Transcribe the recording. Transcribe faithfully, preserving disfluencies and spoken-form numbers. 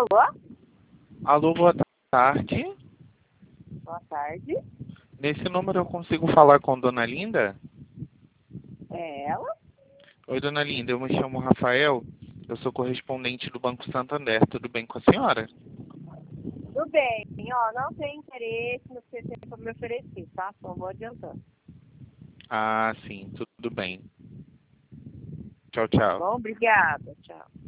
Alô? Alô, boa tarde. Boa tarde. Nesse número eu consigo falar com Dona Linda? É ela? Oi, Dona Linda, eu me chamo Rafael, eu sou correspondente do Banco Santander, tudo bem com a senhora? Tudo bem. Ó, não tem interesse no que você tem para me oferecer, tá? Só vou adiantando. Ah, sim, tudo bem. Tchau, Tá tchau. bom? Obrigada. Tchau.